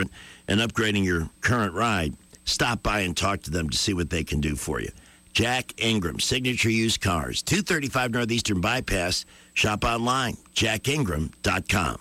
and upgrading your current ride, stop by and talk to them to see what they can do for you. Jack Ingram, Signature Used Cars, 235 Northeastern Bypass. Shop online, jackingram.com.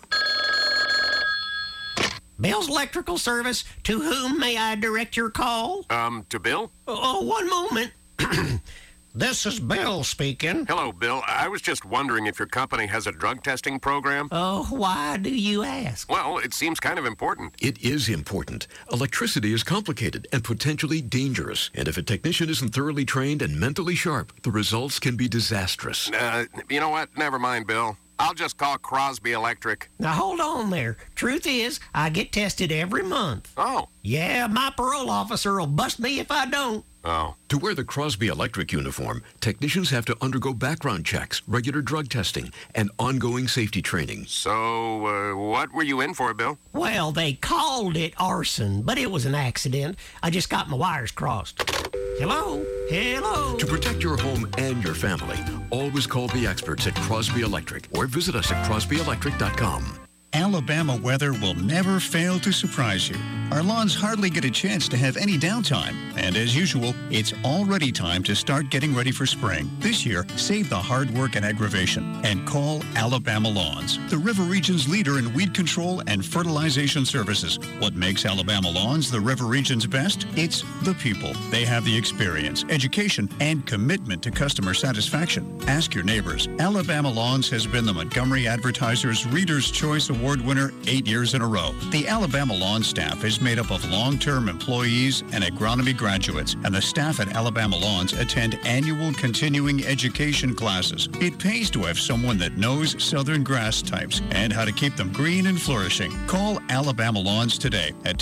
Bill's Electrical Service, to whom may I direct your call? To Bill? Oh, one moment. This is Bill speaking. Hello, Bill. I was just wondering if your company has a drug testing program. Oh, why do you ask? Well, it seems kind of important. It is important. Electricity is complicated and potentially dangerous. And if a technician isn't thoroughly trained and mentally sharp, the results can be disastrous. You know what? Never mind, Bill. I'll just call Crosby Electric. Now, hold on there. Truth is, I get tested every month. Oh. Yeah, my parole officer will bust me if I don't. Oh. To wear the Crosby Electric uniform, technicians have to undergo background checks, regular drug testing, and ongoing safety training. So, what were you in for, Bill? Well, they called it arson, but it was an accident. I just got my wires crossed. Hello? Hello? To protect your home and your family, always call the experts at Crosby Electric or visit us at crosbyelectric.com. Alabama weather will never fail to surprise you. Our lawns hardly get a chance to have any downtime. And as usual, it's already time to start getting ready for spring. This year, save the hard work and aggravation and call Alabama Lawns, the River Region's leader in weed control and fertilization services. What makes Alabama Lawns the River Region's best? It's the people. They have the experience, education, and commitment to customer satisfaction. Ask your neighbors. Alabama Lawns has been the Montgomery Advertiser's Reader's Choice Award winner 8 years in a row. The Alabama Lawn staff is made up of long-term employees and agronomy graduates, and the staff at Alabama Lawns attend annual continuing education classes. It pays to have someone that knows southern grass types and how to keep them green and flourishing. Call Alabama Lawns today at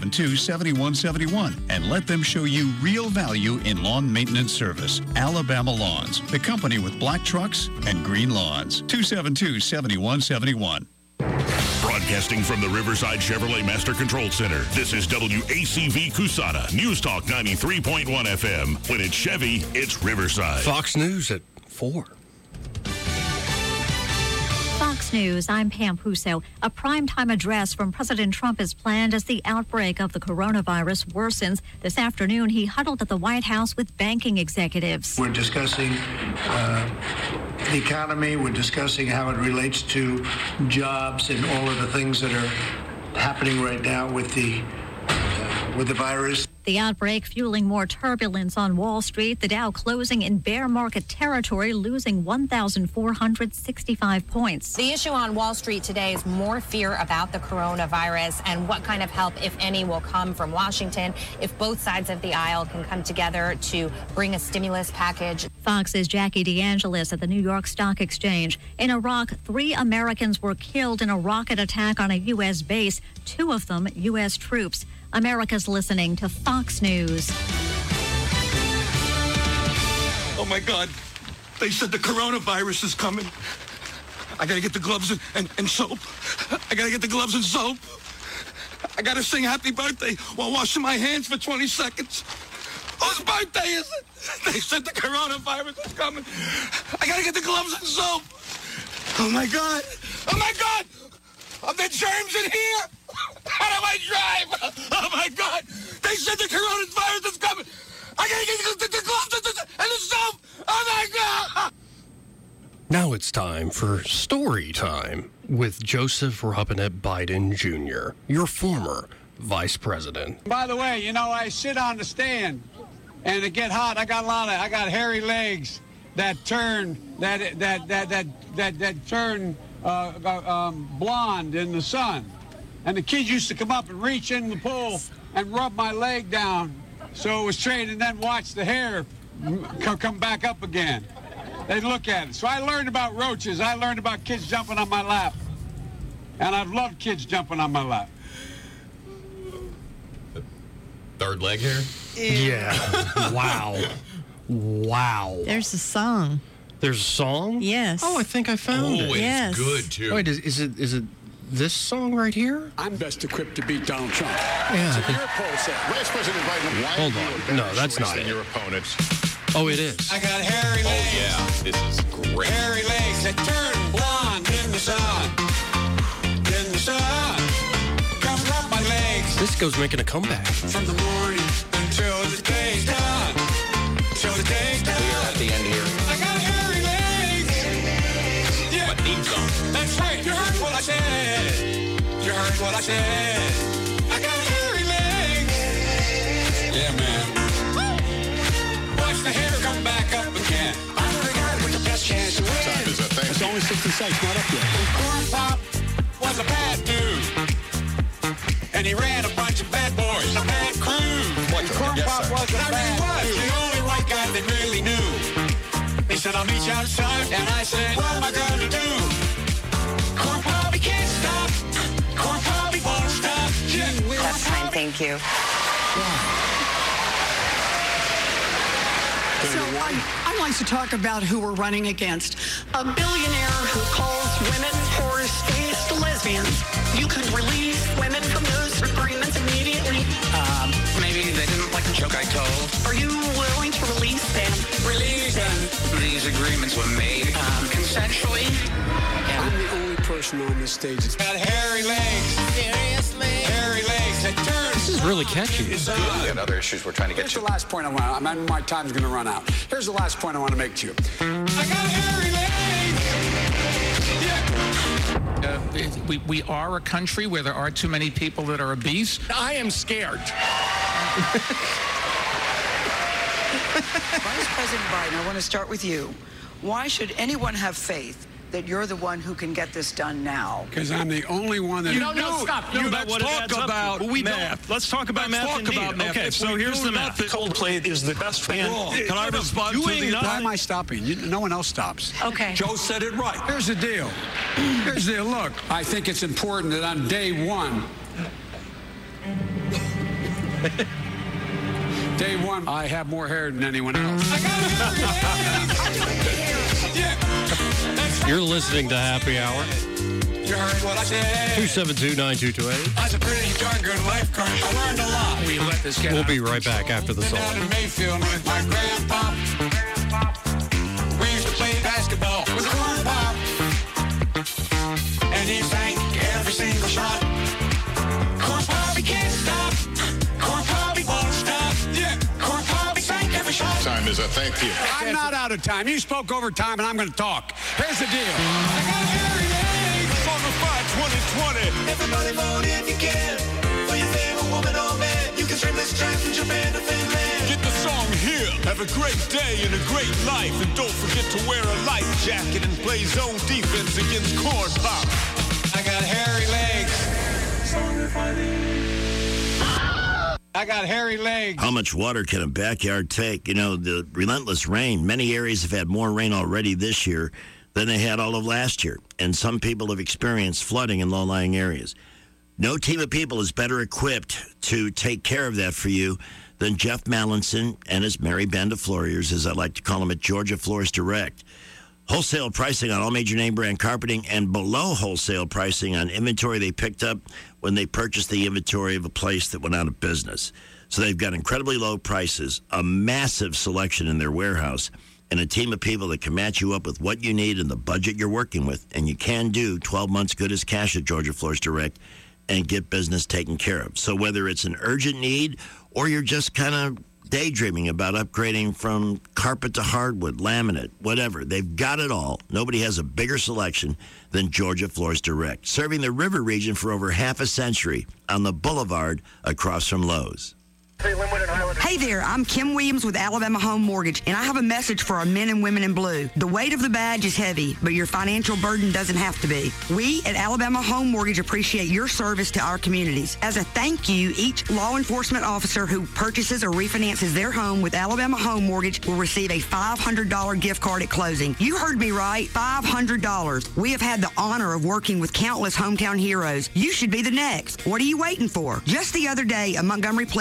272-7171 and let them show you real value in lawn maintenance service. Alabama Lawns, the company with black trucks and green lawns. 272-7171. Broadcasting from the Riverside Chevrolet Master Control Center, this is WACV Cusana, News Talk 93.1 FM. When it's Chevy, it's Riverside. Fox News at 4. Fox News, I'm Pam Puso. A primetime address from President Trump is planned as the outbreak of the coronavirus worsens. This afternoon, he huddled at the White House with banking executives. We're discussing the economy. We're discussing how it relates to jobs and all of the things that are happening right now with the virus. The outbreak fueling more turbulence on Wall Street, the Dow closing in bear market territory, losing 1,465 points. The issue on Wall Street today is more fear about the coronavirus and what kind of help, if any, will come from Washington if both sides of the aisle can come together to bring a stimulus package. Fox's Jackie DeAngelis at the New York Stock Exchange. In Iraq, 3 Americans were killed in a rocket attack on a U.S. base, 2 of them U.S. troops. America's listening to Fox News. Oh, my God. They said the coronavirus is coming. I got to get the gloves and soap. I got to get the gloves and soap. I got to sing happy birthday while washing my hands for 20 seconds. Whose birthday is it? They said the coronavirus is coming. I got to get the gloves and soap. Oh, my God. Oh, my God. Are there germs in here? How do I drive? Oh, my God. They said the coronavirus is coming. I got to get the gloves and the soap. Oh, my God. Now it's time for Story Time with Joseph Robinette Biden Jr., your former vice president. By the way, you know, I sit on the stand and it get hot. I got hairy legs that turn blonde in the sun. And the kids used to come up and reach in the pool and rub my leg down so it was straight and then watch the hair come back up again. They'd look at it. So I learned about roaches. I learned about kids jumping on my lap. And I've loved kids jumping on my lap. Third leg hair? Yeah. Wow. There's a song. There's a song? Yes. Oh, I think I found it. Oh, it's good, too. Wait, is it this song right here? I'm best equipped to beat Donald Trump. Yeah. So your poll said, Vice President Biden, why Hold are you on. a better No, that's choice not than it. your opponents? Oh, it is. I got hairy legs. Oh, yeah. This is great. Hairy legs that turn blonde in the sun. In the sun. Come rub my legs. Cisco's making a comeback. From the morning until the day's done. Till the day's done. We're at the end here. I got hairy legs. Yeah. My theme song. That's right. You heard what I said. You heard what I said. I got hairy legs. Yeah, man. Watch the hair come back up again. I'm the guy with the best chance to win. It's only 60 seconds, not up yet. Corn Pop was a bad dude. And he ran a bunch of bad boys, a bad crew. Corn Pop was a bad dude. The only white guy they really knew. He said, I'll meet you outside. And I said, what am I going to do? Corn Pop, he can't stop. Corn Pop, he won't stop. Yeah. That's fine, thank you. So I'd like to talk about who we're running against. A billionaire who calls women horse-faced lesbians. You could release women from those agreements immediately. Maybe they didn't like the joke I told. Are you willing to release them? Release them. These agreements were made consensually. I'm the only person on this stage that's got hairy legs. Seriously? Hairy legs that turn. This is really catchy. We got other issues we're trying to get Here's to. the last point I want. My time's going to run out. Here's the last point I want to make to you. I got hairy legs. Yeah. We are a country where there are too many people that are obese. I am scared. Vice President Biden, I want to start with you. Why should anyone have faith that you're the one who can get this done now? Because I'm the only one that... Stop. Let's talk about math. Let's talk about math indeed. Okay, so here's the math. Coldplay is the best band. Can I respond to the... Why am I stopping? No one else stops. Okay. Joe said it right. Here's the deal. Here's the deal. Look, I think it's important that on day one... Day one, I have more hair than anyone else. You're listening to Happy Hour. You heard what I said. 272-9228. That's a pretty darn good life, Kurt. I learned a lot. We let this get We'll be right back after the song. Down in Mayfield with my grandpa. We used to play basketball with Corn Pop. And he sank every single shot. Corn Pop, he can't stop. Corn Pop, he won't stop. Yeah, Corn Pop, he sank every shot. Time is up. Thank you. I'm not out of time. You spoke over time, and I'm going to talk. Here's the deal. I got hairy legs. Bonafide 2020. Everybody vote if you can. For your favorite woman or man. You can stream this track from Japan to Finland. Get the song here. Have a great day and a great life. And don't forget to wear a life jacket and play zone defense against Corn Pop. I got hairy legs. I got hairy legs. How much water can a backyard take? You know, the relentless rain. Many areas have had more rain already this year than they had all of last year. And some people have experienced flooding in low-lying areas. No team of people is better equipped to take care of that for you than Jeff Mallinson and his merry band of Floriers, as I like to call them, at Georgia Floors Direct. Wholesale pricing on all major name brand carpeting and below wholesale pricing on inventory they picked up when they purchased the inventory of a place that went out of business. So they've got incredibly low prices, a massive selection in their warehouse, and a team of people that can match you up with what you need and the budget you're working with. And you can do 12 months good as cash at Georgia Floors Direct and get business taken care of. So whether it's an urgent need or you're just kind of daydreaming about upgrading from carpet to hardwood, laminate, whatever, they've got it all. Nobody has a bigger selection than Georgia Floors Direct, serving the river region for over half a century on the boulevard across from Lowe's. Hey there, I'm Kim Williams with Alabama Home Mortgage, and I have a message for our men and women in blue. The weight of the badge is heavy, but your financial burden doesn't have to be. We at Alabama Home Mortgage appreciate your service to our communities. As a thank you, each law enforcement officer who purchases or refinances their home with Alabama Home Mortgage will receive a $500 gift card at closing. You heard me right, $500. We have had the honor of working with countless hometown heroes. You should be the next. What are you waiting for? Just the other day, a Montgomery police officer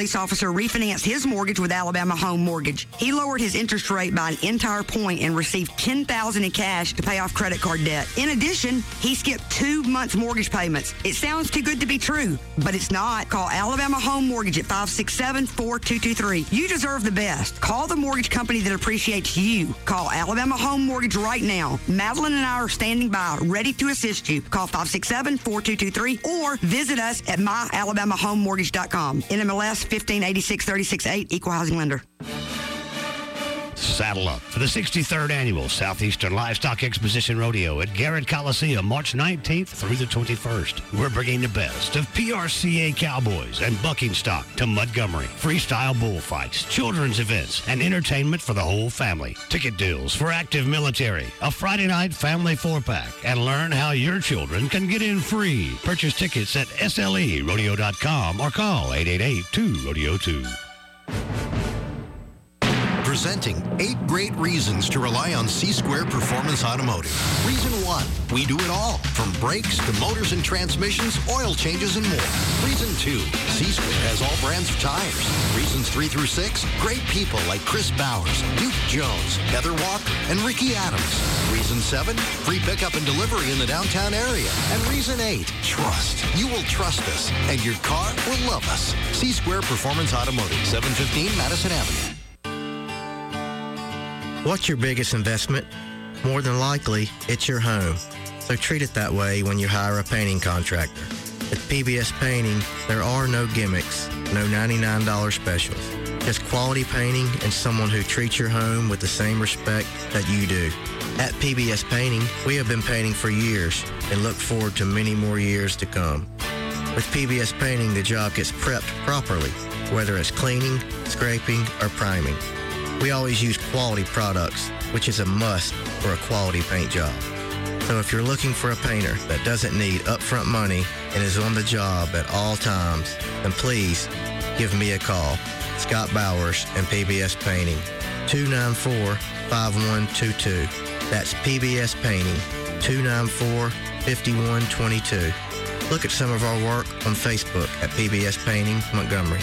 to refinance his mortgage with Alabama Home Mortgage. He lowered his interest rate by an entire point and received $10,000 in cash to pay off credit card debt. In addition, he skipped 2 months mortgage payments. It sounds too good to be true, but it's not. Call Alabama Home Mortgage at 567-4223. You deserve the best. Call the mortgage company that appreciates you. Call Alabama Home Mortgage right now. Madeline and I are standing by, ready to assist you. Call 567-4223 or visit us at myalabamahomemortgage.com. NMLS 1586-368, Equal Housing Lender. Saddle up for the 63rd Annual Southeastern Livestock Exposition Rodeo at Garrett Coliseum, March 19th through the 21st. We're bringing the best of PRCA cowboys and bucking stock to Montgomery, freestyle bullfights, children's events, and entertainment for the whole family. Ticket deals for active military, a Friday night family 4-pack, and learn how your children can get in free. Purchase tickets at SLErodeo.com or call 888-2-RODEO-2. Presenting 8 great reasons to rely on C-Square Performance Automotive. Reason 1, we do it all, from brakes to motors and transmissions, oil changes, and more. Reason 2, C-Square has all brands of tires. Reasons 3 through 6, great people like Chris Bowers, Duke Jones, Heather Walker, and Ricky Adams. Reason 7, free pickup and delivery in the downtown area. And reason 8, trust. You will trust us, and your car will love us. C-Square Performance Automotive, 715 Madison Avenue. What's your biggest investment? More than likely, it's your home. So treat it that way when you hire a painting contractor. At PBS Painting, there are no gimmicks, no $99 specials. Just quality painting and someone who treats your home with the same respect that you do. At PBS Painting, we have been painting for years and look forward to many more years to come. With PBS Painting, the job gets prepped properly, whether it's cleaning, scraping, or priming. We always use quality products, which is a must for a quality paint job. So if you're looking for a painter that doesn't need upfront money and is on the job at all times, then please give me a call. Scott Bowers and PBS Painting, 294-5122. That's PBS Painting, 294-5122. Look at some of our work on Facebook at PBS Painting Montgomery.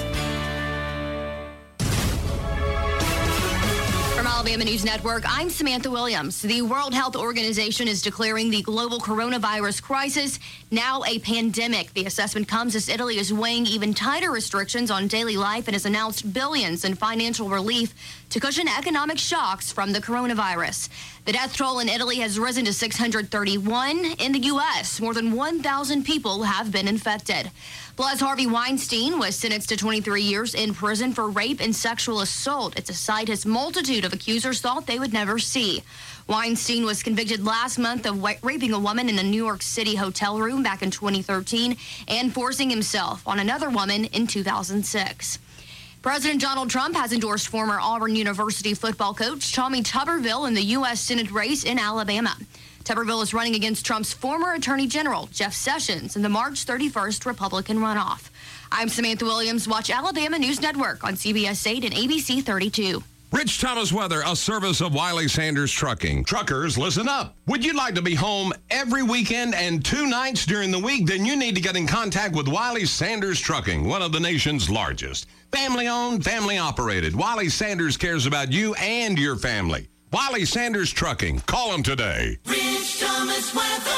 Alabama News Network, I'm Samantha Williams. The World Health Organization is declaring the global coronavirus crisis now a pandemic. The assessment comes as Italy is weighing even tighter restrictions on daily life and has announced billions in financial relief to cushion economic shocks from the coronavirus. The death toll in Italy has risen to 631. In the U.S., more than 1,000 people have been infected. Plus, Harvey Weinstein was sentenced to 23 years in prison for rape and sexual assault. It's a sight his multitude of accusers thought they would never see. Weinstein was convicted last month of raping a woman in a New York City hotel room back in 2013 and forcing himself on another woman in 2006. President Donald Trump has endorsed former Auburn University football coach Tommy Tuberville in the U.S. Senate race in Alabama. Tuberville is running against Trump's former Attorney General, Jeff Sessions, in the March 31st Republican runoff. I'm Samantha Williams. Watch Alabama News Network on CBS 8 and ABC 32. Rich Thomas weather, a service of Wiley Sanders Trucking. Truckers, listen up. Would you like to be home every weekend and 2 nights during the week? Then you need to get in contact with Wiley Sanders Trucking, one of the nation's largest. Family-owned, family-operated. Wiley Sanders cares about you and your family. Wiley Sanders Trucking. Call them today. Rich Thomas weather.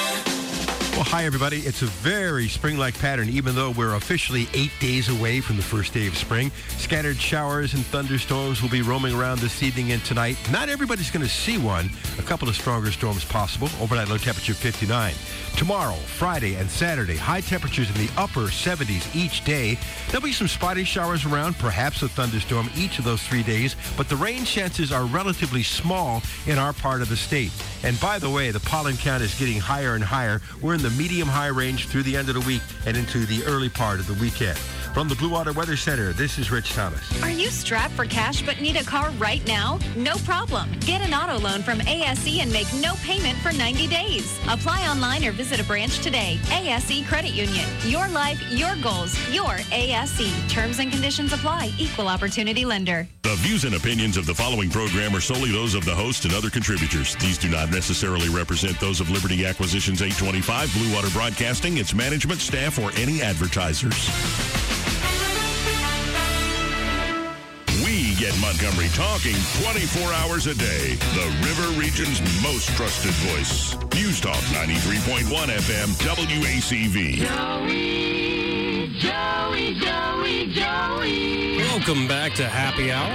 Well, hi, everybody. It's a very spring-like pattern, even though we're officially 8 days away from the first day of spring. Scattered showers and thunderstorms will be roaming around this evening and tonight. Not everybody's going to see one. A couple of stronger storms possible. Overnight low temperature 59. Tomorrow, Friday, and Saturday, high temperatures in the upper 70s each day. There'll be some spotty showers around, perhaps a thunderstorm each of those 3 days, but the rain chances are relatively small in our part of the state. And by the way, the pollen count is getting higher and higher. We're in the medium-high range through the end of the week and into the early part of the weekend. From the Blue Water Weather Center, this is Rich Thomas. Are you strapped for cash but need a car right now? No problem. Get an auto loan from ASE and make no payment for 90 days. Apply online or visit a branch today. ASE Credit Union. Your life, your goals, your ASE. Terms and conditions apply. Equal opportunity lender. The views and opinions of the following program are solely those of the host and other contributors. These do not necessarily represent those of Liberty Acquisitions 825, Blue Water Broadcasting, its management, staff, or any advertisers. Get Montgomery talking 24 hours a day. The River Region's most trusted voice. News Talk 93.1 FM WACV. Joey. Welcome back to Happy Hour.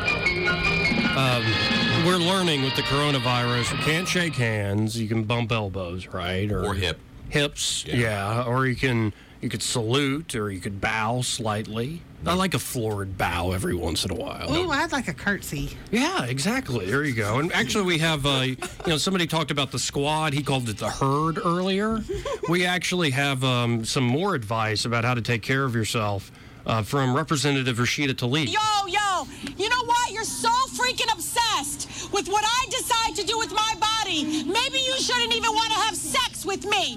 We're learning with the coronavirus, you can't shake hands. You can bump elbows, right? Or hips. Yeah. Or you could salute, or you could bow slightly. I like a florid bow every once in a while. Ooh, I'd like a curtsy. Yeah, exactly. There you go. And actually, we have, somebody talked about the squad. He called it the herd earlier. We actually have some more advice about how to take care of yourself from Representative Rashida Tlaib. Yo, you know what? You're so freaking obsessed with what I decide to do with my body. Maybe you shouldn't even want to have sex with me.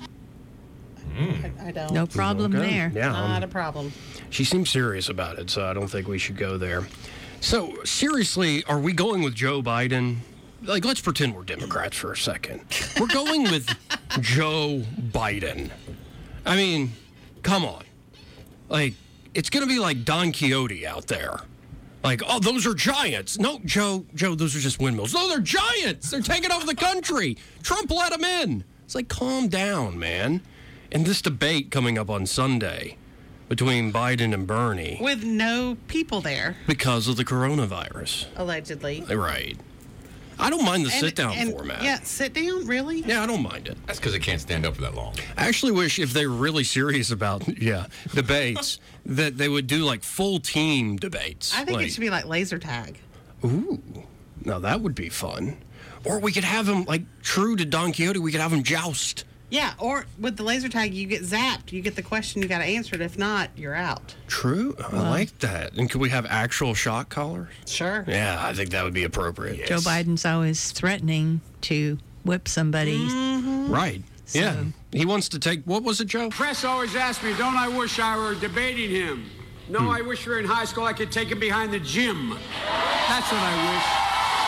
I don't. No problem there. Yeah, Not a problem. She seems serious about it, so I don't think we should go there. So, seriously, are we going with Joe Biden? Like, let's pretend we're Democrats for a second. We're going with Joe Biden. I mean, come on. Like, it's going to be like Don Quixote out there. Like, oh, those are giants. No, Joe, those are just windmills. No, they're giants. They're taking over the country. Trump let them in. It's like, calm down, man. And this debate coming up on Sunday between Biden and Bernie. With no people there. Because of the coronavirus. Allegedly. Right. I don't mind the sit-down format. Yeah, sit down, really? Yeah, I don't mind it. That's because it can't stand up for that long. I actually wish if they were really serious about, debates, that they would do, like, full team debates. I think it should be like laser tag. Ooh. Now, that would be fun. Or we could have them, like, true to Don Quixote, we could have them joust. Yeah, or with the laser tag, you get zapped. You get the question, you got to answer it. If not, you're out. True. I like that. And could we have actual shot callers? Sure. Yeah, I think that would be appropriate. Yes. Joe Biden's always threatening to whip somebody. Mm-hmm. Right. So. Yeah. He wants to take, what was it, Joe? Press always asks me, don't I wish I were debating him? No, I wish we were in high school. I could take him behind the gym. That's what I wish.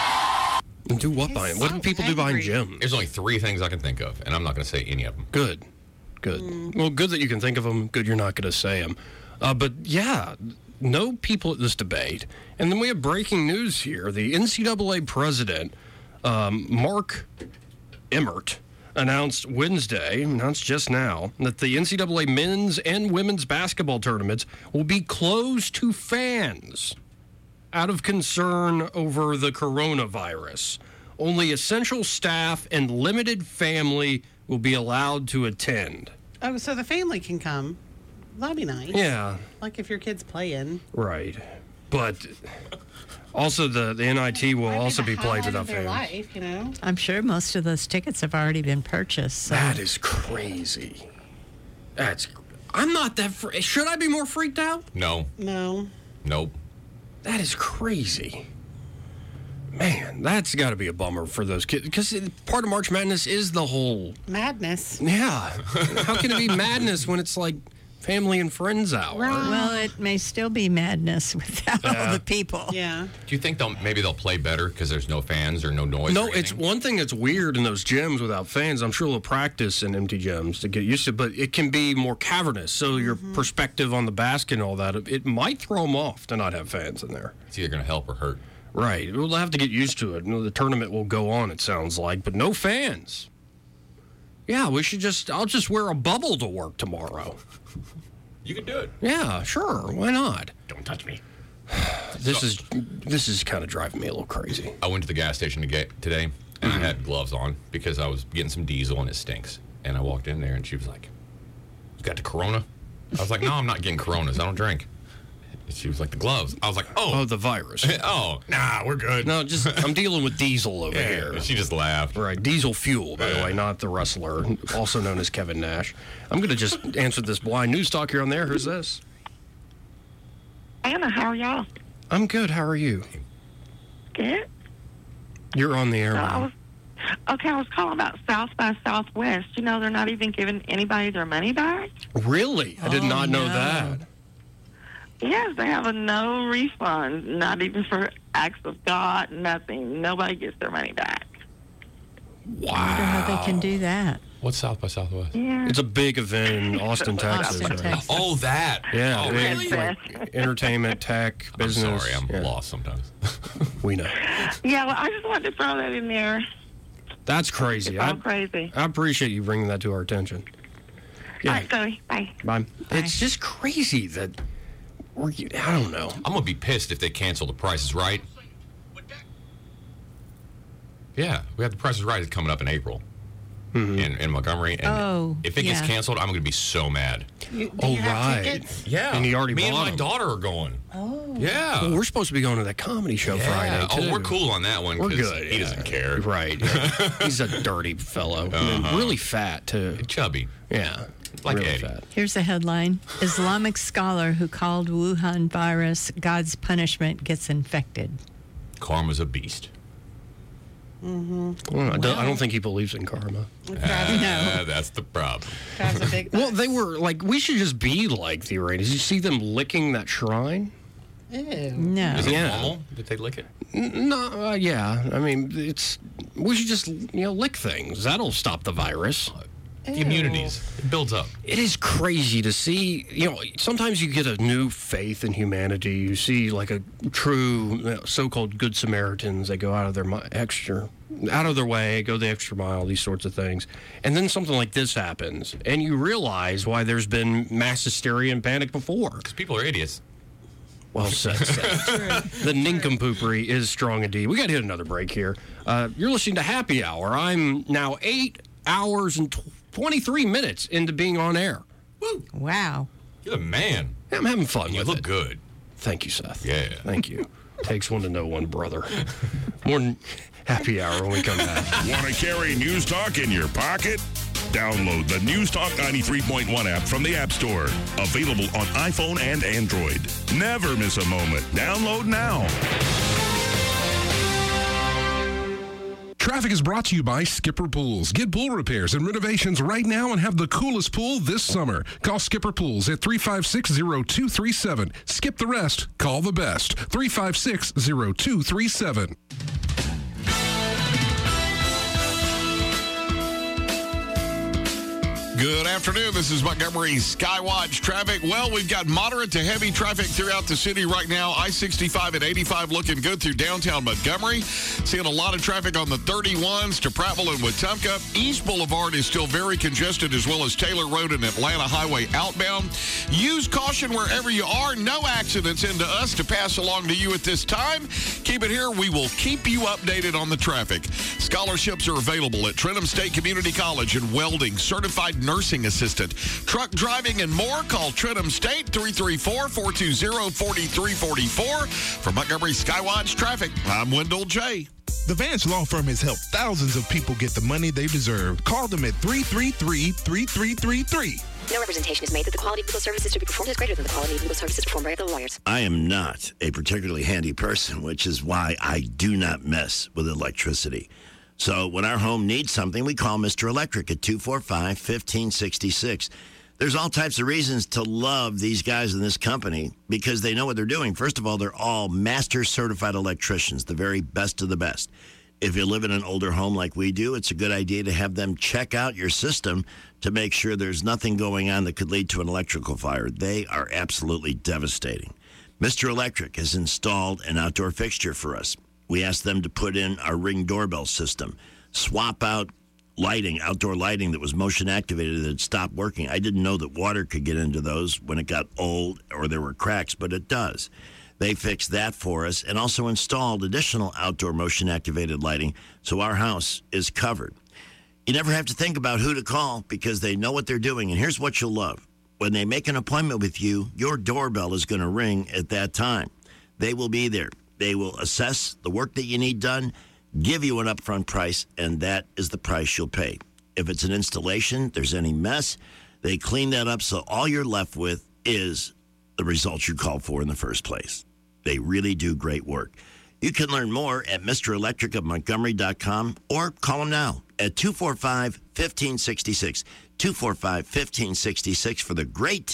And do what behind? What do people do behind Jim? There's only 3 things I can think of, and I'm not going to say any of them. Good. Well, good that you can think of them. Good you're not going to say them. But yeah, no people at this debate. And then we have breaking news here. The NCAA president, Mark Emmert, announced just now, that the NCAA men's and women's basketball tournaments will be closed to fans out of concern over the coronavirus. Only essential staff and limited family will be allowed to attend. Oh, so the family can come. That'd be nice. Yeah. Like if your kid's playing. Right. But also the NIT will also be played without fans. Life, I'm sure most of those tickets have already been purchased. So. That is crazy. I'm not that... Should I be more freaked out? No. Nope. That is crazy. Man, that's got to be a bummer for those kids. Because part of March Madness is the whole... Madness. Yeah. How can it be madness when it's like family and friends hour? Well, it may still be madness without all the people. Yeah. Do you think maybe they'll play better because there's no fans or no noise? No, it's one thing that's weird in those gyms without fans. I'm sure they'll practice in empty gyms to get used to it, but it can be more cavernous. So your perspective on the basket and all that, it might throw them off to not have fans in there. It's either going to help or hurt. Right. We'll have to get used to it. The tournament will go on, it sounds like, but no fans. Yeah, I'll just wear a bubble to work tomorrow. You can do it. Yeah, sure. Why not? Don't touch me. This is kind of driving me a little crazy. I went to the gas station today, and I had gloves on because I was getting some diesel and it stinks. And I walked in there, and she was like, "You got the Corona?" I was like, "No, I'm not getting Coronas. I don't drink." And she was like, "The gloves." I was like, "Oh, the virus." Oh, nah, we're good. No, I'm dealing with diesel over here. She just laughed. Right, diesel fuel, by the way, not the wrestler, also known as Kevin Nash. I'm going to just answer this blind news talk here on there. Who's this? Anna, how are y'all? I'm good. How are you? Good. You're on the air. I was calling about South by Southwest. You know, they're not even giving anybody their money back. Really? I did not know that. Yes, they have a no refund, not even for acts of God, nothing. Nobody gets their money back. Wow. I wonder how they can do that. What's South by Southwest? Yeah. It's a big event in Austin, Texas. Austin, right? Texas. Oh, that. Yeah, Oh, it's really? like entertainment, tech, I'm business. sorry, I'm lost sometimes. We know. Yeah, well, I just wanted to throw that in there. That's crazy. It's all crazy. I appreciate you bringing that to our attention. All right, Zoe. Bye. Bye. It's just crazy that I don't know. I'm going to be pissed if they cancel The Price is Right. Yeah, we have The Price is Right. It's coming up in April in Montgomery. And if it gets canceled, I'm going to be so mad. Right. Yeah. And you already Me and bought my them. daughter are going. Oh. Yeah. Well, we're supposed to be going to that comedy show Friday, too. Oh, we're cool on that one. We're 'cause good. He doesn't care. Right. Yeah. He's a dirty fellow. And really fat, too. Chubby. Yeah. Like really Eddie. fat. Here's a headline. Islamic scholar who called Wuhan virus God's punishment gets infected. Karma's a beast. Well, I don't think he believes in karma. No. That's the problem. That's a big. Well, they were like, we should just be like the Iranians. You see them licking that shrine? Ew. No. Is it normal that they lick it? No, yeah. I mean, we should just, lick things. That'll stop the virus. The immunities. It builds up. It is crazy to see, sometimes you get a new faith in humanity. You see like a true so-called good Samaritans. They go out of their way, go the extra mile, these sorts of things. And then something like this happens, and you realize why there's been mass hysteria and panic before. Because people are idiots. Well said. The nincompoopery is strong indeed. We got to hit another break here. You're listening to Happy Hour. I'm now 8 hours and 23 minutes into being on air. Woo. Wow. You're the man. Yeah, I'm having fun with it. You look good. Thank you, Seth. Yeah. Thank you. Takes one to know one, brother. More than Happy Hour when we come back. Want to carry News Talk in your pocket? Download the News Talk 93.1 app from the App Store. Available on iPhone and Android. Never miss a moment. Download now. Traffic is brought to you by Skipper Pools. Get pool repairs and renovations right now and have the coolest pool this summer. Call Skipper Pools at 356-0237. Skip the rest. Call the best. 356-0237. Good afternoon. This is Montgomery Skywatch traffic. Well, we've got moderate to heavy traffic throughout the city right now. I-65 and 85 looking good through downtown Montgomery. Seeing a lot of traffic on the 31s to Prattville and Wetumpka. East Boulevard is still very congested, as well as Taylor Road and Atlanta Highway outbound. Use caution wherever you are. No accidents into us to pass along to you at this time. Keep it here. We will keep you updated on the traffic. Scholarships are available at Trenton State Community College in welding, certified nursing assistant, truck driving, and more. Call Trenton State 334-420-4344. For Montgomery Skywatch Traffic, I'm Wendell J. The Vance Law Firm has helped thousands of people get the money they deserve. Call them at 333-3333. No representation is made that the quality of legal services to be performed is greater than the quality of legal services performed by other lawyers. I am not a particularly handy person, which is why I do not mess with electricity. So when our home needs something, we call Mr. Electric at 245-1566. There's all types of reasons to love these guys in this company because they know what they're doing. First of all, they're all master certified electricians, the very best of the best. If you live in an older home like we do, it's a good idea to have them check out your system to make sure there's nothing going on that could lead to an electrical fire. They are absolutely devastating. Mr. Electric has installed an outdoor fixture for us. We asked them to put in our Ring doorbell system, swap out lighting, outdoor lighting that was motion activated that had stopped working. I didn't know that water could get into those when it got old or there were cracks, but it does. They fixed that for us and also installed additional outdoor motion activated lighting so our house is covered. You never have to think about who to call because they know what they're doing. And here's what you'll love. When they make an appointment with you, your doorbell is going to ring at that time. They will be there. They will assess the work that you need done, give you an upfront price, and that is the price you'll pay. If it's an installation, there's any mess, they clean that up so all you're left with is the results you called for in the first place. They really do great work. You can learn more at MrElectricofMontgomery.com or call them now at 245-1566. 245-1566 for the great team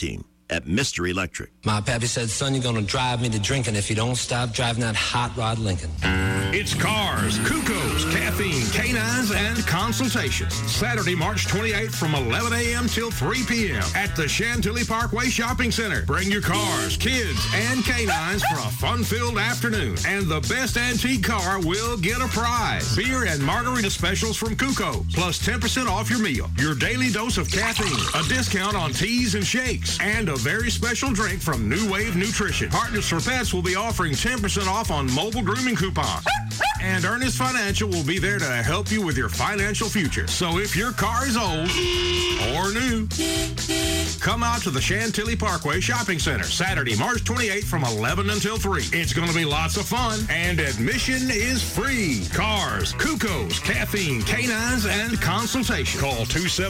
at Mr. Electric. My pappy said, son, you're going to drive me to drinking if you don't stop driving that hot rod Lincoln. It's cars, Cuckoos, caffeine, canines, and consultations. Saturday, March 28th from 11 a.m. till 3 p.m. at the Chantilly Parkway Shopping Center. Bring your cars, kids, and canines for a fun-filled afternoon. And the best antique car will get a prize. Beer and margarita specials from Cuckoos, plus 10% off your meal. Your daily dose of caffeine, a discount on teas and shakes, and a very special drink from New Wave Nutrition. Partners for Pets will be offering 10% off on mobile grooming coupons. And Ernest Financial will be there to help you with your financial future. So if your car is old or new, come out to the Chantilly Parkway Shopping Center Saturday, March 28th from 11 until 3. It's going to be lots of fun, and admission is free. Cars, Cuckoos, caffeine, canines, and consultation. Call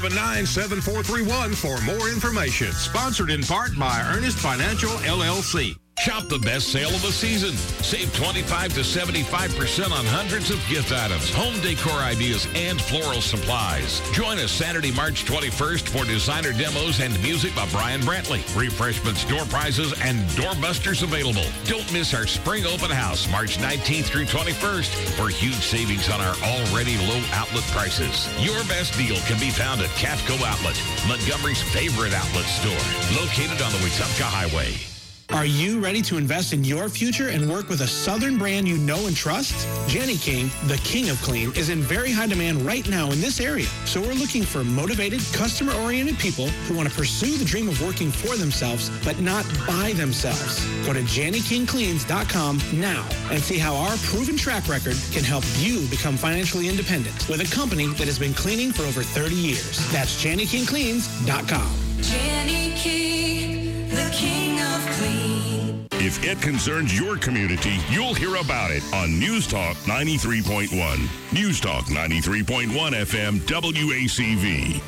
279-7431 for more information. Sponsored in part by Ernest Financial, LLC. Shop the best sale of the season. Save 25 to 75% on hundreds of gift items, home decor ideas, and floral supplies. Join us Saturday, March 21st for designer demos and music by Brian Brantley. Refreshments, door prizes, and doorbusters available. Don't miss our spring open house, March 19th through 21st, for huge savings on our already low outlet prices. Your best deal can be found at Cafco Outlet, Montgomery's favorite outlet store, located on the Wetumpka Highway. Are you ready to invest in your future and work with a Southern brand you know and trust? Jenny King, the king of clean, is in very high demand right now in this area. So we're looking for motivated, customer-oriented people who want to pursue the dream of working for themselves, but not by themselves. Go to JennyKingCleans.com now and see how our proven track record can help you become financially independent with a company that has been cleaning for over 30 years. That's JennyKingCleans.com. Jenny King, the king of clean. If it concerns your community, you'll hear about it on News Talk 93.1. News Talk 93.1 FM WACV.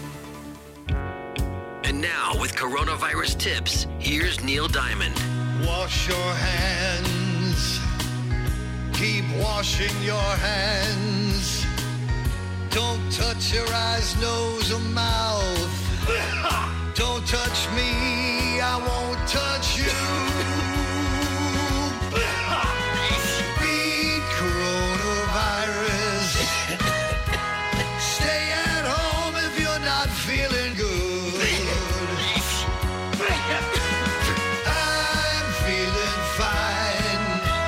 And now with coronavirus tips, here's Neil Diamond. Wash your hands. Keep washing your hands. Don't touch your eyes, nose, or mouth. Don't touch me, I won't touch you. Beat coronavirus. Stay at home if you're not feeling good. I'm feeling fine.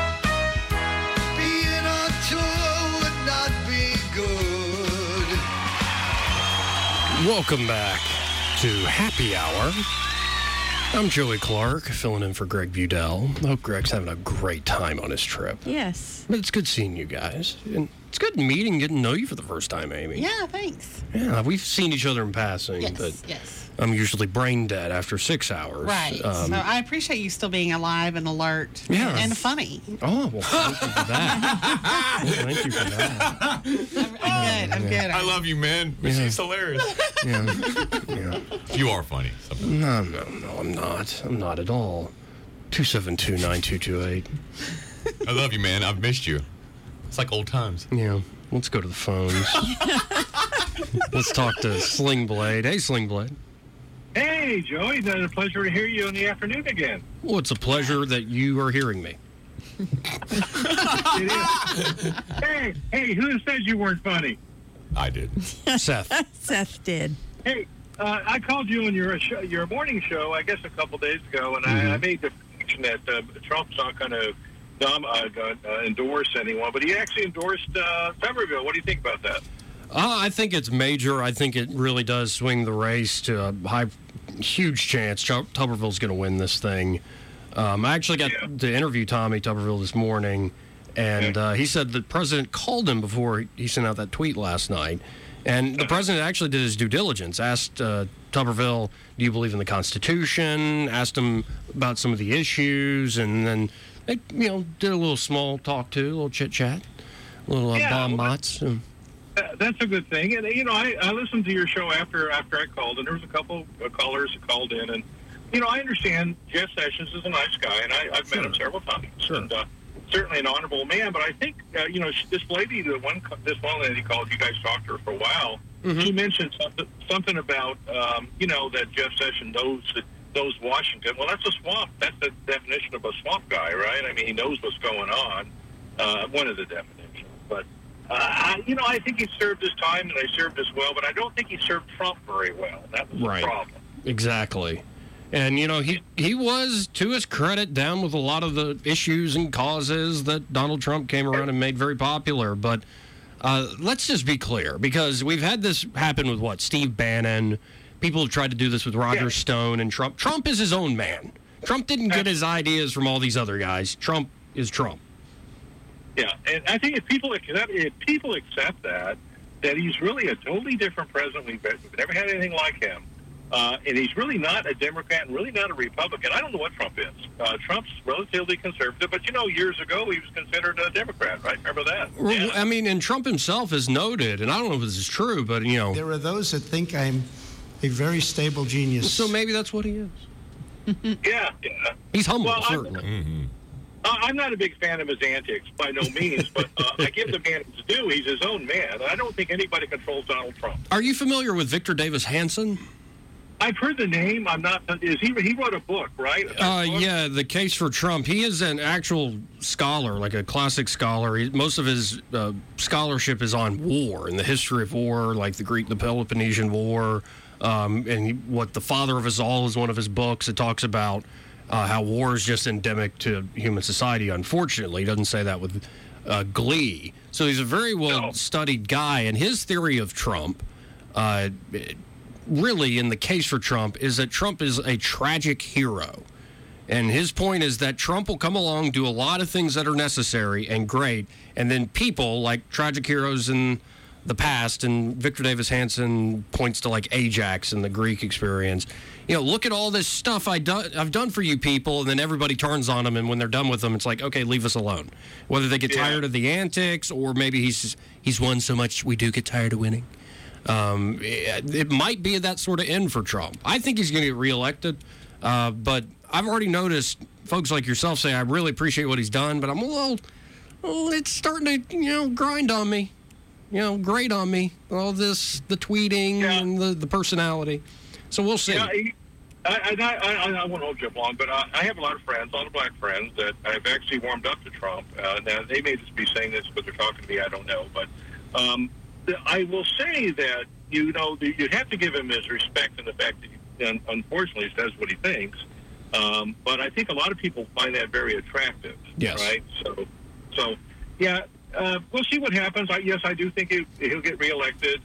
Being on tour would not be good. Welcome back to Happy Hour. I'm Joey Clark, filling in for Greg Budell. I hope Greg's having a great time on his trip. Yes. But it's good seeing you guys. And it's good meeting, getting to know you for the first time, Amy. Yeah, thanks. Yeah, we've seen each other in passing, Yes, but yes. I'm usually brain dead after 6 hours. Right. So I appreciate you still being alive and alert Yeah. and funny. Oh, well, thank you for that. Well, thank you for that. I'm good. I love you, man. She's hilarious. Yeah. You are funny. No, I'm not. I'm not at all. 272-9228. I love you, man. I've missed you. It's like old times. Yeah. Let's go to the phones. Let's talk to Sling Blade. Hey, Sling Blade. Hey, Joey. It's a pleasure to hear you in the afternoon again. Well, it's a pleasure that you are hearing me. It is. Hey, who said you weren't funny? I did. Seth. Seth did. Hey, I called you on your morning show, I guess, a couple days ago, and I made the prediction that Trump's not going to endorse anyone, but he actually endorsed Tuberville. What do you think about that? I think it's major. I think it really does swing the race to a huge chance. Tuberville's going to win this thing. I actually got to interview Tommy Tuberville this morning, and he said the president called him before he sent out that tweet last night. And the president actually did his due diligence, asked Tuberville, do you believe in the Constitution, asked him about some of the issues, and then they did a little small talk too, a little chit-chat, a little bomb bots. That's a good thing. And, I listened to your show after I called, and there was a couple of callers that called in. And, I understand Jeff Sessions is a nice guy, and I've met him several times. Sure. And certainly an honorable man. But I think, this lady, this one lady called, you guys talked to her for a while. Mm-hmm. She mentioned something about, that Jeff Sessions knows that knows Washington. Well, that's a swamp. That's the definition of a swamp guy, right? I mean, he knows what's going on. One of the definitions. But, I think he served his time, and he served as well, but I don't think he served Trump very well. That was the problem. Exactly. And, he was, to his credit, down with a lot of the issues and causes that Donald Trump came around and made very popular. But let's just be clear, because we've had this happen with, Steve Bannon. People have tried to do this with Roger Stone and Trump. Trump is his own man. Trump didn't get his ideas from all these other guys. Trump is Trump. Yeah, and I think if people accept that he's really a totally different president. We've never had anything like him. And he's really not a Democrat and really not a Republican. I don't know what Trump is. Trump's relatively conservative, but, years ago he was considered a Democrat, right? Remember that? Well, I mean, and Trump himself has noted, and I don't know if this is true, but, There are those that think I'm a very stable genius. So maybe that's what he is. Yeah. He's humble, certainly. I'm not a big fan of his antics, by no means, but I give the man his due. He's his own man. I don't think anybody controls Donald Trump. Are you familiar with Victor Davis Hanson? I've heard the name. I'm not. He wrote a book, right? Yeah, The Case for Trump. He is an actual scholar, like a classic scholar. Most of his scholarship is on war and the history of war, like the Peloponnesian War. What The Father of Us All is one of his books. It talks about how war is just endemic to human society, unfortunately. He doesn't say that with glee. So he's a very well-studied guy, and his theory of Trump, really in The Case for Trump, is that Trump is a tragic hero. And his point is that Trump will come along, do a lot of things that are necessary and great, and then people, like tragic heroes in the past, and Victor Davis Hanson points to like Ajax and the Greek experience. Look at all this stuff I've done for you people, and then everybody turns on them, and when they're done with them, it's like, okay, leave us alone. Whether they get tired of the antics, or maybe he's won so much we do get tired of winning. It might be that sort of end for Trump. I think he's going to get reelected, but I've already noticed folks like yourself say, I really appreciate what he's done, but I'm a little it's starting to, grind on me. Grate on me. All this, the tweeting and the personality. So we'll see. Yeah, I won't hold you up long, but I have a lot of friends, a lot of black friends, that have actually warmed up to Trump. Now, they may just be saying this, but they're talking to me, I don't know. But I will say that, you have to give him his respect in the fact that he, unfortunately, says what he thinks. But I think a lot of people find that very attractive. Yes. Right? So yeah, we'll see what happens. Yes, I do think he'll get reelected.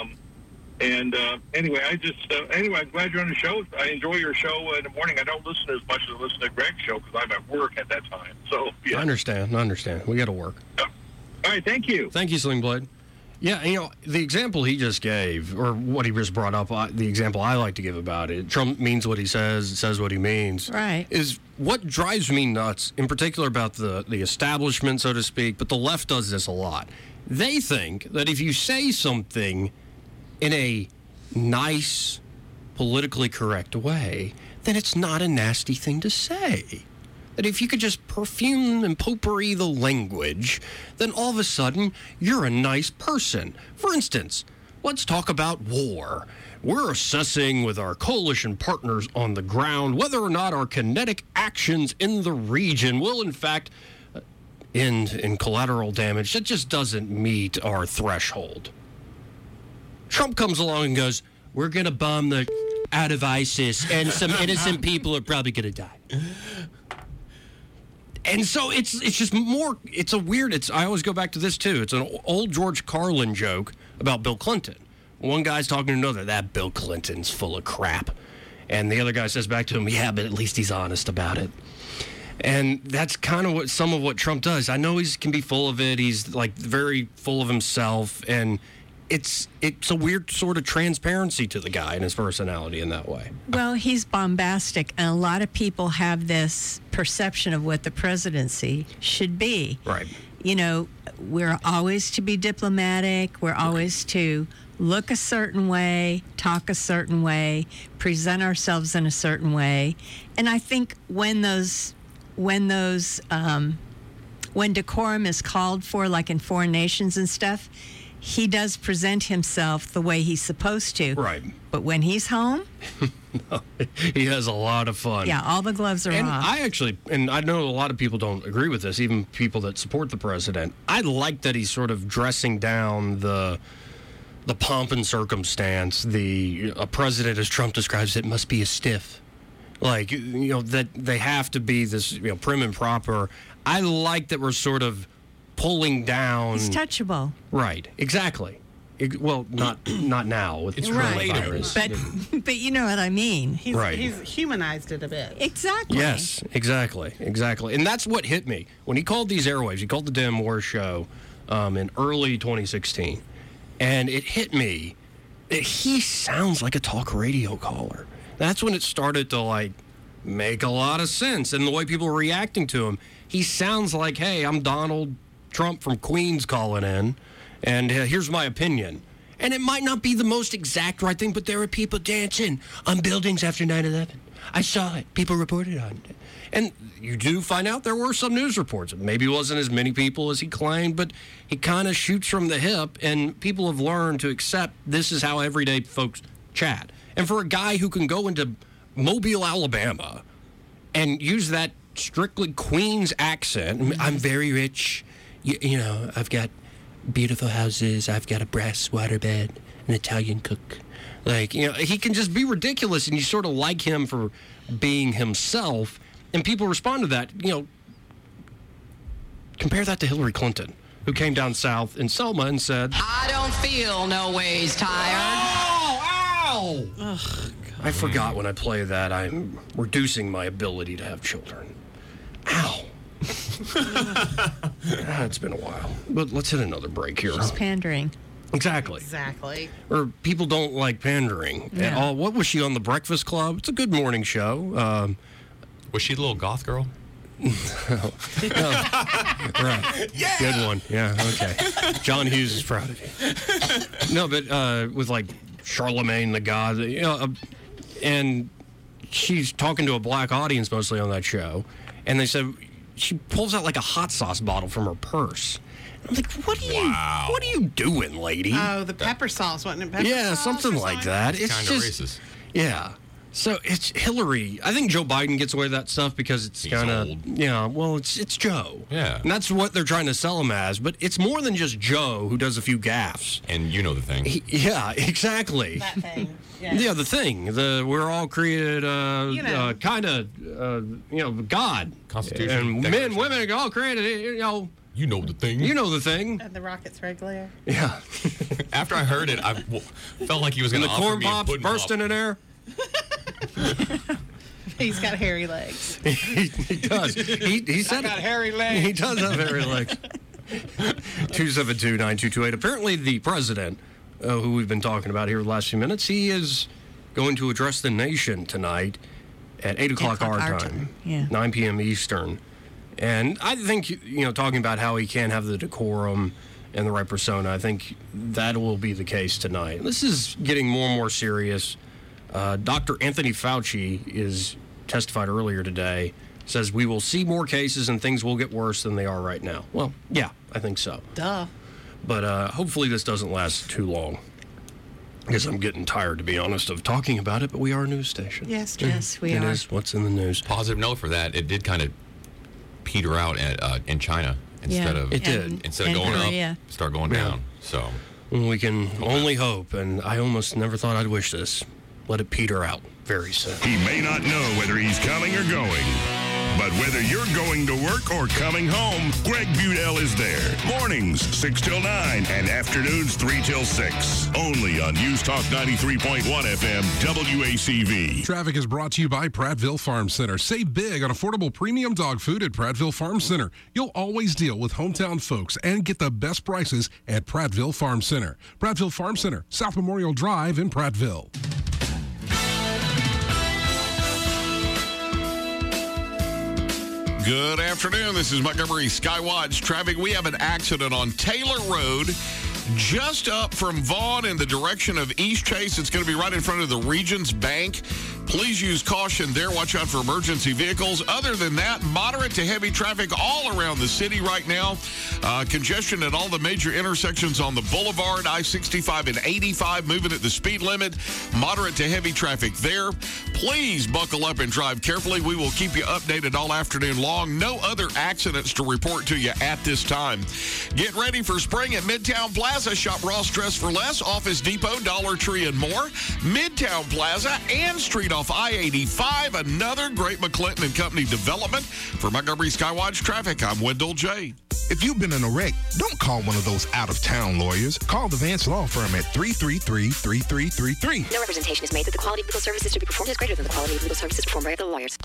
Anyway, I'm glad you're on the show. I enjoy your show in the morning. I don't listen as much as I listen to Greg's show because I'm at work at that time. So, yeah. I understand. We got to work. All right, thank you. Thank you, Sling Blade. Yeah, the example he just gave, or what he just brought up, the example I like to give about it, Trump means what he says what he means, right, is what drives me nuts, in particular about the establishment, so to speak, but the left does this a lot. They think that if you say something in a nice, politically correct way, then it's not a nasty thing to say. That if you could just perfume and potpourri the language, then all of a sudden, you're a nice person. For instance, let's talk about war. We're assessing with our coalition partners on the ground whether or not our kinetic actions in the region will, in fact, end in collateral damage that just doesn't meet our threshold. Trump comes along and goes, we're going to bomb the out of ISIS, and some innocent people are probably going to die. And so it's just more, I always go back to this too. It's an old George Carlin joke about Bill Clinton. One guy's talking to another, that Bill Clinton's full of crap. And the other guy says back to him, yeah, but at least he's honest about it. And that's kind of some of what Trump does. I know he can be full of it. He's like very full of himself. And it's a weird sort of transparency to the guy and his personality in that way. Well, he's bombastic, and a lot of people have this perception of what the presidency should be. Right. We're always to be diplomatic. We're always to look a certain way, talk a certain way, present ourselves in a certain way. And I think when decorum is called for, like in foreign nations and stuff, he does present himself the way he's supposed to. Right. But when he's home, he has a lot of fun. yeah, all the gloves are And off. I know a lot of people don't agree with this, even people that support the president. I like that he's sort of dressing down the pomp and circumstance. A president, as Trump describes it, must be a stiff. Like, that they have to be this, prim and proper. I like that we're sort of pulling down. He's touchable. Right, exactly. Well, not now with coronavirus. But you know what I mean. Right. He's humanized it a bit. Exactly. Yes, exactly. And that's what hit me. When he called these airwaves, he called the Dan Moore Show in early 2016. And it hit me that he sounds like a talk radio caller. That's when it started to, make a lot of sense. And the way people were reacting to him, he sounds like, hey, I'm Donald Trump from Queens calling in, and here's my opinion. And it might not be the most exact right thing, but there were people dancing on buildings after 9/11. I saw it. People reported on it. And you do find out there were some news reports. Maybe it wasn't as many people as he claimed, but he kind of shoots from the hip, and people have learned to accept this is how everyday folks chat. And for a guy who can go into Mobile, Alabama, and use that strictly Queens accent, I'm very rich, I've got beautiful houses, I've got a brass waterbed, an Italian cook. He can just be ridiculous, and you sort of like him for being himself, and people respond to that. Compare that to Hillary Clinton, who came down south in Selma and said, I don't feel no ways tired. Ow! Ugh, I forgot when I play that, I'm reducing my ability to have children. Ow. It's been a while. But let's hit another break here. She's pandering. Exactly. Or people don't like pandering at all. What was she on The Breakfast Club? It's a good morning show. Was she a little goth girl? Right. Yeah. Good one. Yeah, okay. John Hughes is proud of you. No, but with Charlemagne the God, and she's talking to a black audience mostly on that show, and they said she pulls out a hot sauce bottle from her purse. I'm like, what are you doing, lady? Oh, the pepper sauce, wasn't it? Pepper sauce something like that. It's kind just of racist. Yeah. So it's Hillary. I think Joe Biden gets away with that stuff because it's kind of it's Joe. Yeah. And that's what they're trying to sell him as. But it's more than just Joe who does a few gaffes. And you know the thing. Yeah, exactly. That thing. Yes. Yeah, the thing. We're all created kind of God. Constitution. And men, women, all created, You know the thing. You know the thing. And the Rockets red glare. Yeah. After I heard it, I felt like he was going to offer me a pudding pop. bursting in air. He's got hairy legs. He does. He said got hairy legs. He does have hairy legs. 272-9228. Apparently, the president, who we've been talking about here the last few minutes, he is going to address the nation tonight at 8 o'clock our time, 9 p.m. Eastern. And I think, talking about how he can't have the decorum and the right persona, I think that will be the case tonight. This is getting more and more serious. Dr. Anthony Fauci is testified earlier today, says we will see more cases and things will get worse than they are right now. Well, yeah, I think so. Duh. But hopefully this doesn't last too long. Because I'm getting tired, to be honest, of talking about it, but we are a news station. Yes, we are. It is what's in the news. Positive note for that, it did kind of peter out in China instead of going Korea. up, start going down. So we can only hope, and I almost never thought I'd wish this. Let it peter out very soon. He may not know whether he's coming or going, but whether you're going to work or coming home, Greg Budell is there. Mornings, 6 till 9, and afternoons, 3 till 6. Only on News Talk 93.1 FM, WACV. Traffic is brought to you by Prattville Farm Center. Save big on affordable premium dog food at Prattville Farm Center. You'll always deal with hometown folks and get the best prices at Prattville Farm Center. Prattville Farm Center, South Memorial Drive in Prattville. Good afternoon. This is Montgomery Skywatch traffic. We have an accident on Taylor Road, just up from Vaughn in the direction of East Chase. It's going to be right in front of the Regions Bank. Please use caution there. Watch out for emergency vehicles. Other than that, moderate to heavy traffic all around the city right now. Congestion at all the major intersections on the boulevard, I-65 and 85, moving at the speed limit. Moderate to heavy traffic there. Please buckle up and drive carefully. We will keep you updated all afternoon long. No other accidents to report to you at this time. Get ready for spring at Midtown Plaza. Shop Ross Dress for Less, Office Depot, Dollar Tree, and more. Midtown Plaza and Street off I-85. Another great McClinton and Company development. For Montgomery Skywatch Traffic, I'm Wendell J. If you've been in a wreck, don't call one of those out-of-town lawyers. Call the Vance Law Firm at 333-3333. No representation is made that the quality of legal services to be performed is greater than the quality of legal services performed by other lawyers.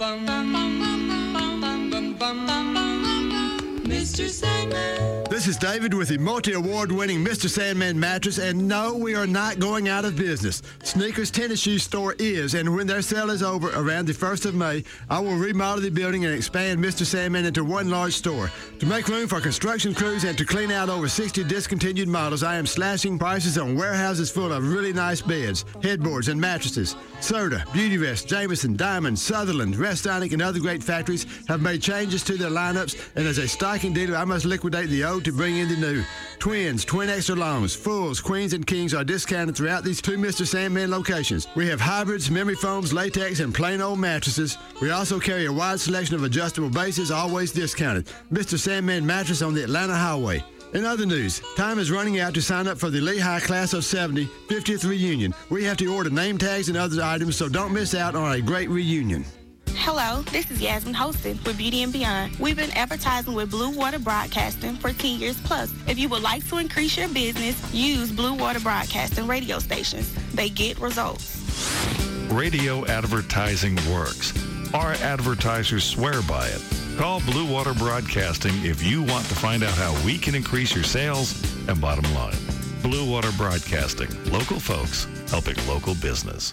Mr. Sandman. This is David with the multi-award-winning Mr. Sandman mattress, and no, we are not going out of business. Sneakers Tennis Shoe Store is, and when their sale is over around the 1st of May, I will remodel the building and expand Mr. Sandman into one large store. To make room for construction crews and to clean out over 60 discontinued models, I am slashing prices on warehouses full of really nice beds, headboards, and mattresses. Serta, Beautyrest, Jameson, Diamond, Sutherland, Restonic, and other great factories have made changes to their lineups, and as a stocking dealer, I must liquidate the old to bring in the new. Twins, twin extra longs, fulls, queens, and kings are discounted throughout these two Mr. Sandman locations. We have hybrids, memory foams, latex, and plain old mattresses. We also carry a wide selection of adjustable bases, always discounted. Mr. Sandman mattress on the Atlanta Highway. In other news, time is running out to sign up for the Lehigh Class of 70 50th reunion. We have to order name tags and other items, so don't miss out on a great reunion. Hello, this is Yasmin Holston with Beauty and Beyond. We've been advertising with Blue Water Broadcasting for 10 years plus. If you would like to increase your business, use Blue Water Broadcasting radio stations. They get results. Radio advertising works. Our advertisers swear by it. Call Blue Water Broadcasting if you want to find out how we can increase your sales and bottom line. Blue Water Broadcasting. Local folks helping local business.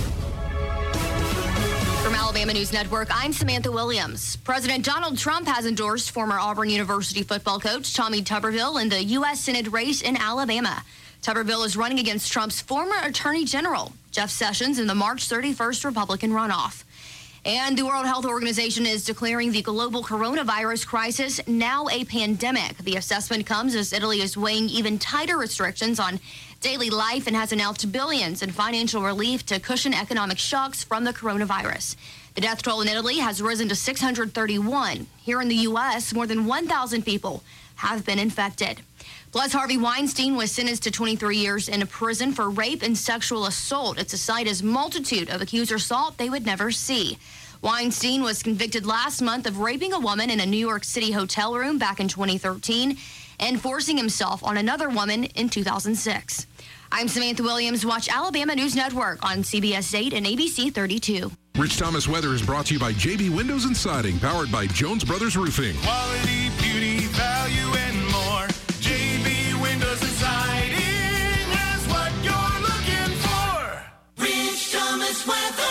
From Alabama News Network, I'm Samantha Williams. President Donald Trump has endorsed former Auburn University football coach Tommy Tuberville in the U.S. Senate race in Alabama. Tuberville is running against Trump's former Attorney General, Jeff Sessions, in the March 31st Republican runoff. And the World Health Organization is declaring the global coronavirus crisis now a pandemic. The assessment comes as Italy is weighing even tighter restrictions on daily life and has announced billions in financial relief to cushion economic shocks from the coronavirus. The death toll in Italy has risen to 631. Here in the U.S., more than 1,000 people have been infected. Plus, Harvey Weinstein was sentenced to 23 years in prison for rape and sexual assault. It's a sight as multitude of accusers thought they would never see. Weinstein was convicted last month of raping a woman in a New York City hotel room back in 2013 and forcing himself on another woman in 2006. I'm Samantha Williams. Watch Alabama News Network on CBS 8 and ABC 32. Rich Thomas Weather is brought to you by JB Windows and Siding, powered by Jones Brothers Roofing. Quality, beauty, value, and more. JB Windows and Siding has what you're looking for. Rich Thomas Weather.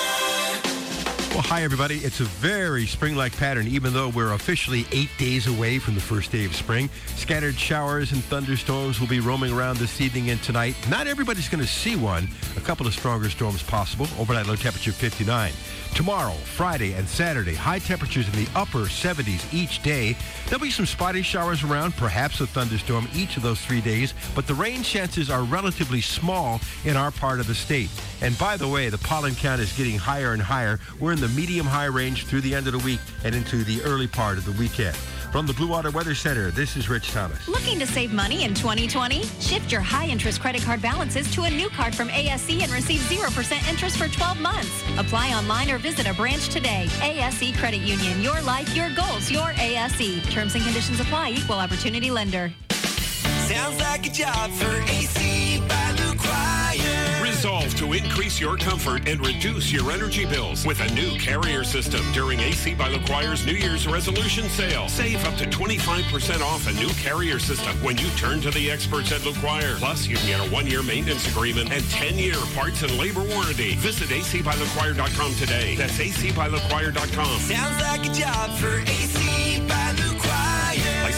Well, hi, everybody. It's a very spring-like pattern, even though we're officially 8 days away from the first day of spring. Scattered showers and thunderstorms will be roaming around this evening and tonight. Not everybody's going to see one. A couple of stronger storms possible. Overnight low temperature 59. Tomorrow, Friday, and Saturday, high temperatures in the upper 70s each day. There'll be some spotty showers around, perhaps a thunderstorm each of those 3 days, but the rain chances are relatively small in our part of the state. And by the way, the pollen count is getting higher and higher. We're in the medium-high range through the end of the week and into the early part of the weekend. From the Blue Water Weather Center, this is Rich Thomas. Looking to save money in 2020? Shift your high-interest credit card balances to a new card from ASE and receive 0% interest for 12 months. Apply online or visit a branch today. ASE Credit Union. Your life, your goals, your ASE. Terms and conditions apply. Equal opportunity lender. Sounds like a job for AC by LaCroix. Resolve to increase your comfort and reduce your energy bills with a new carrier system during AC by LaCroix's New Year's resolution sale. Save up to 25% off a new carrier system when you turn to the experts at LaCroix. Plus, you can get a 1-year maintenance agreement and 10-year parts and labor warranty. Visit acbylacroix.com today. That's acbylacroix.com. Sounds like a job for AC by LaCroix. License number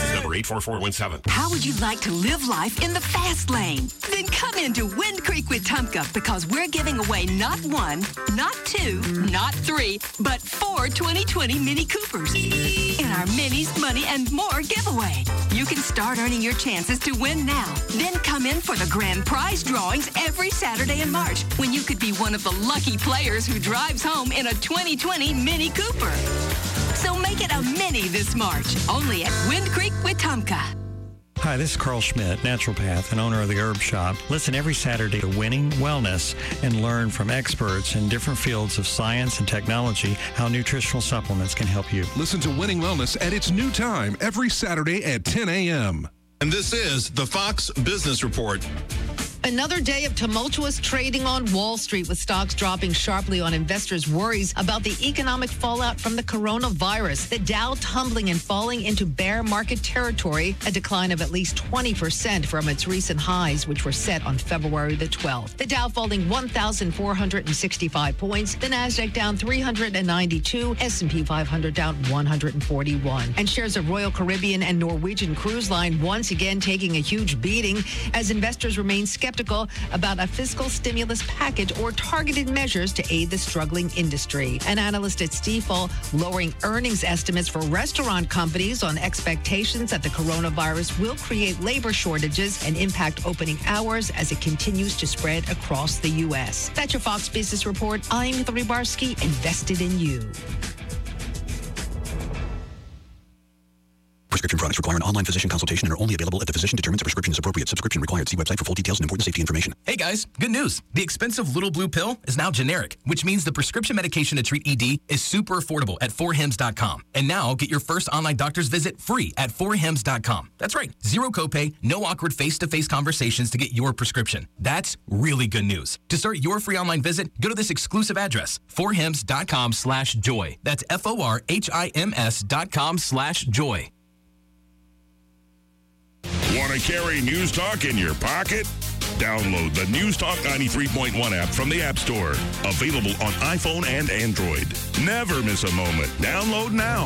844-WIN-7. How would you like to live life in the fast lane? Then come into Wind Creek with Tumka, because we're giving away not 1, not 2, not 3, but 4 2020 Mini Coopers in our Minis, Money, and More giveaway. You can start earning your chances to win now. Then come in for the grand prize drawings every Saturday in March, when you could be one of the lucky players who drives home in a 2020 Mini Cooper. So make it a Mini this March, only at Wind Creek with Tumka. Hi, this is Carl Schmidt, naturopath and owner of the Herb Shop. Listen every Saturday to Winning Wellness and learn from experts in different fields of science and technology how nutritional supplements can help you. Listen to Winning Wellness at its new time every Saturday at 10 a.m. And this is the Fox Business Report. Another day of tumultuous trading on Wall Street, with stocks dropping sharply on investors' worries about the economic fallout from the coronavirus. The Dow tumbling and falling into bear market territory, a decline of at least 20% from its recent highs, which were set on February the 12th. The Dow falling 1,465 points, the Nasdaq down 392, S&P 500 down 141. And shares of Royal Caribbean and Norwegian Cruise Line once again taking a huge beating as investors remain skeptical about a fiscal stimulus package or targeted measures to aid the struggling industry. An analyst at Stifel lowering earnings estimates for restaurant companies on expectations that the coronavirus will create labor shortages and impact opening hours as it continues to spread across the U.S. That's your Fox Business Report. I'm Heather Rybarski, invested in you. Prescription products require an online physician consultation and are only available if the physician determines a prescription is appropriate. Subscription required. See website for full details and important safety information. Hey guys, good news. The expensive Little Blue pill is now generic, which means the prescription medication to treat ED is super affordable at 4hims.com. And now get your first online doctor's visit free at 4hims.com. That's right. Zero copay, no awkward face-to-face conversations to get your prescription. That's really good news. To start your free online visit, go to this exclusive address, 4hims.com/joy. That's FORHIMS.com/joy. Want to carry News Talk in your pocket? Download the News Talk 93.1 app from the App Store. Available on iPhone and Android. Never miss a moment. Download now.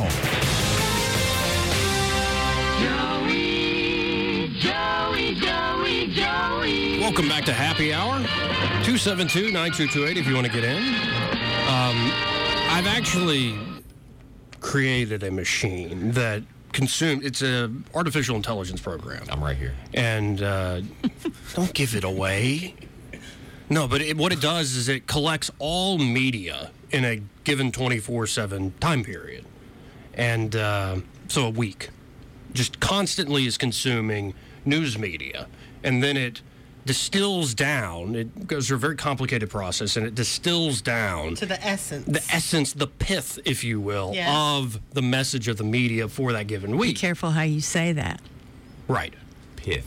Joey. Welcome back to Happy Hour. 272-9228 if you want to get in. I've actually created a machine that it's a artificial intelligence program. I'm right here. And don't give it away. No, but what it does is it collects all media in a given 24/7 time period. And so a week. Just constantly is consuming news media. And then it distills down. It goes through a very complicated process, and it distills down to the essence. The pith, if you will, of the message of the media for that given week. Be careful how you say that. Right. Pith.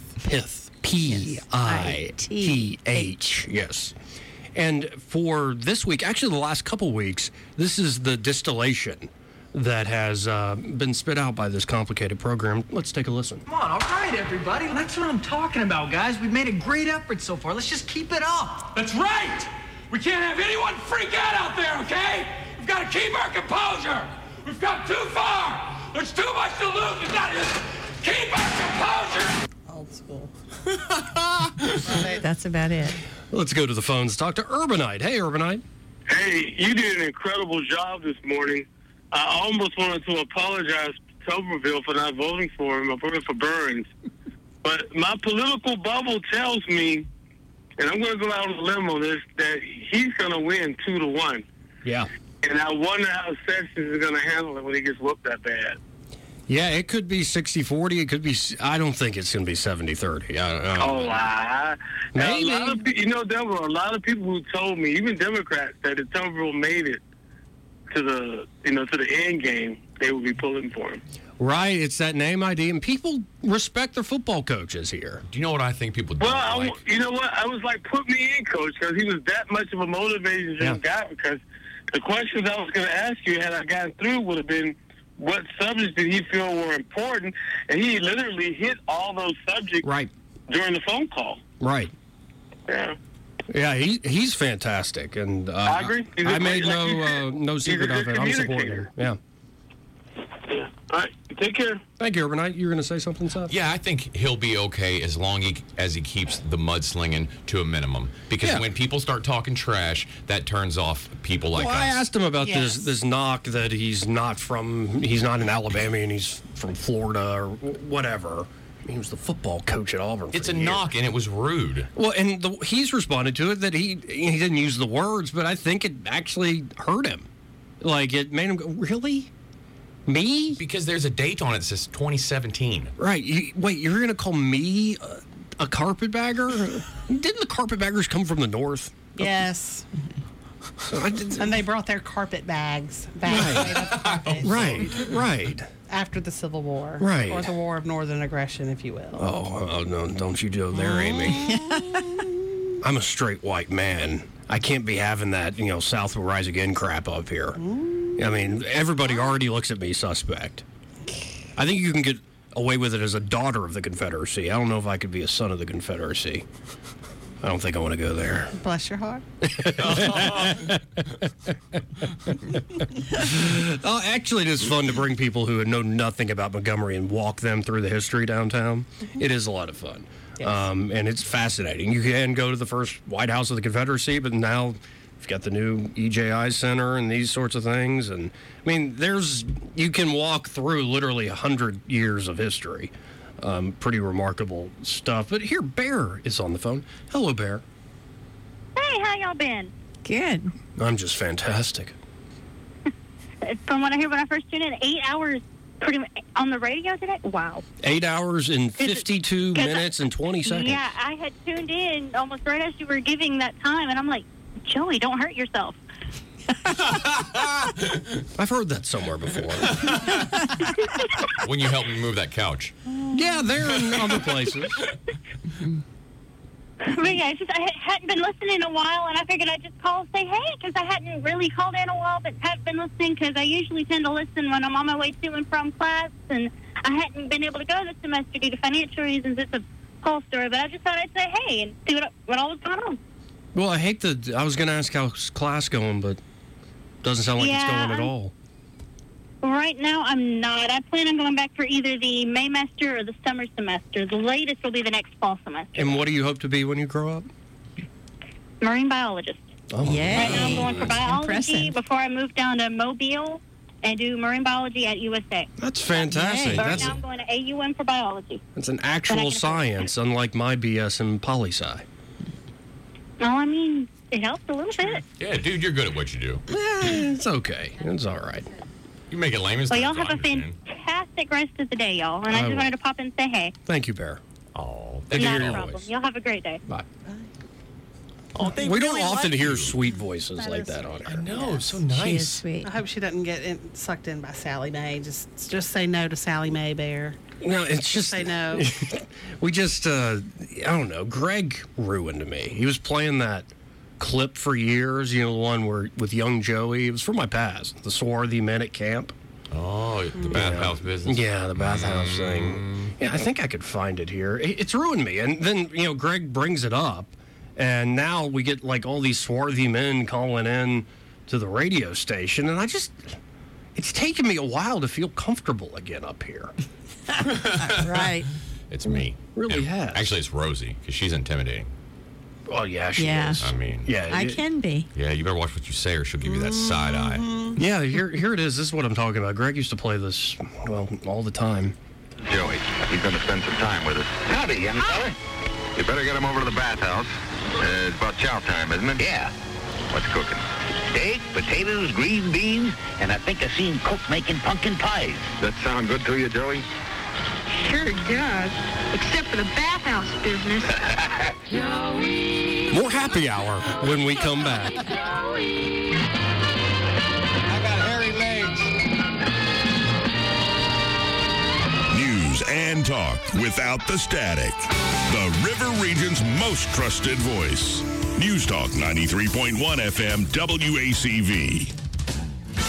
P-I-T-H. Yes. And for this week, actually the last couple weeks, this is the distillation that has been spit out by this complicated program. Let's take a listen. Come on, all right, everybody. That's what I'm talking about, guys. We've made a great effort so far. Let's just keep it up. That's right! We can't have anyone freak out there, okay? We've got to keep our composure. We've gone too far. There's too much to lose. We've got to just keep our composure. Old school. That's about it. Let's go to the phones. Talk to Urbanite. Hey, Urbanite. Hey, you did an incredible job this morning. I almost wanted to apologize to Tuberville for not voting for him. I voted for Burns. But my political bubble tells me, and I'm going to go out on a limb on this, that he's going to win 2-1. Yeah. And I wonder how Sessions is going to handle it when he gets whooped that bad. Yeah, it could be 60-40. It could be, I don't think it's going to be 70-30. Maybe. There were a lot of people who told me, even Democrats, that if Tuberville made it to the end game, they would be pulling for him. Right, it's that name ID, and people respect their football coaches here. Do you know what I think people don't like? You know what? I was like, put me in, coach, because he was that much of a motivating guy. Because the questions I was going to ask you, had I gotten through, would have been, what subjects did he feel were important? And he literally hit all those subjects during the phone call. Right. Yeah. Yeah, he's fantastic, and I agree. I made no secret of it. I'm supporting him. Yeah. All right. Take care. Thank you, Urbanite. You were going to say something, Seth? Yeah, I think he'll be okay as long as he keeps the mudslinging to a minimum. Because when people start talking trash, that turns off people like us. I asked him about this knock that he's not in Alabama and he's from Florida or whatever. He was the football coach at Auburn. It's a knock, and it was rude. Well, and he's responded to it that he didn't use the words, but I think it actually hurt him. Like, it made him go, really? Me? Because there's a date on it that says 2017. Right. Wait, you're going to call me a carpetbagger? Didn't the carpetbaggers come from the north? Yes. And they brought their carpet bags back. Right. After the Civil War. Right. Or the War of Northern Aggression, if you will. Oh no, don't you go there, Amy. I'm a straight white man. I can't be having that, South will rise again crap up here. I mean, everybody already looks at me suspect. I think you can get away with it as a daughter of the Confederacy. I don't know if I could be a son of the Confederacy. I don't think I want to go there. Bless your heart. Actually, it is fun to bring people who know nothing about Montgomery and walk them through the history downtown. It is a lot of fun. Yes. And it's fascinating. You can go to the first White House of the Confederacy, but now you've got the new EJI Center and these sorts of things. And I mean, you can walk through literally 100 years of history. Pretty remarkable stuff. But here, Bear is on the phone. Hello, Bear. Hey, how y'all been? Good. I'm just fantastic. From what I hear when I first tuned in, 8 hours pretty much on the radio today? Wow. 8 hours and 52 minutes and 20 seconds. Yeah, I had tuned in almost right as you were giving that time, and I'm like, Joey, don't hurt yourself. I've heard that somewhere before. When you helped me move that couch. Yeah, they're in other places. But yeah, I hadn't been listening in a while, and I figured I'd just call and say hey, because I hadn't really called in a while, but haven't been listening because I usually tend to listen when I'm on my way to and from class, and I hadn't been able to go this semester due to financial reasons. It's a whole story, but I just thought I'd say hey and see what all was going on. Well, I was going to ask how's class going, but doesn't sound like it's going at all. Right now, I'm not. I plan on going back for either the Maymester or the summer semester. The latest will be the next fall semester. And what do you hope to be when you grow up? Marine biologist. Oh, yeah. Right now, I'm going for biology impressive. before I move down to Mobile and do marine biology at USA. That's fantastic. Right now, I'm going to AUM for biology. That's an actual science, unlike my BS and poli-sci. Well, I mean, it helps a little bit. Yeah, dude, you're good at what you do. It's okay. It's all right. You make it lame as Well, y'all have a fantastic rest of the day, y'all. And I just wanted to pop in and say hey. Thank you, Bear. Oh, not a problem. Y'all have a great day. Bye. Oh, we don't often hear sweet voices like that on here. I know, so nice. She is sweet. I hope she doesn't get sucked in by Sally Mae. Just say no to Sally Mae, Bear. No, it's just say no. We just, I don't know. Greg ruined me. He was playing that clip for years, the one with young Joey. It was from my past, the swarthy men at camp. Oh, the bathhouse business. Yeah, the bathhouse thing. Yeah, I think I could find it here. It's ruined me. And then, Greg brings it up, and now we get like all these swarthy men calling in to the radio station, and it's taken me a while to feel comfortable again up here. Right. It's me. Really has. Actually, it's Rosie, because she's intimidating. Oh, yeah, she is. I mean, I can be. Yeah, you better watch what you say, or she'll give you that side eye. Yeah, here it is. This is what I'm talking about. Greg used to play this, all the time. Joey, he's going to spend some time with us. Howdy, young fella. You better get him over to the bathhouse. It's about chow time, isn't it? Yeah. What's cooking? Steak, potatoes, green beans, and I think I seen Cook making pumpkin pies. That sound good to you, Joey? Sure does, except for the bathhouse business. More happy hour when we come back. I got hairy legs. News and talk without the static. The River Region's most trusted voice. News Talk 93.1 FM WACV.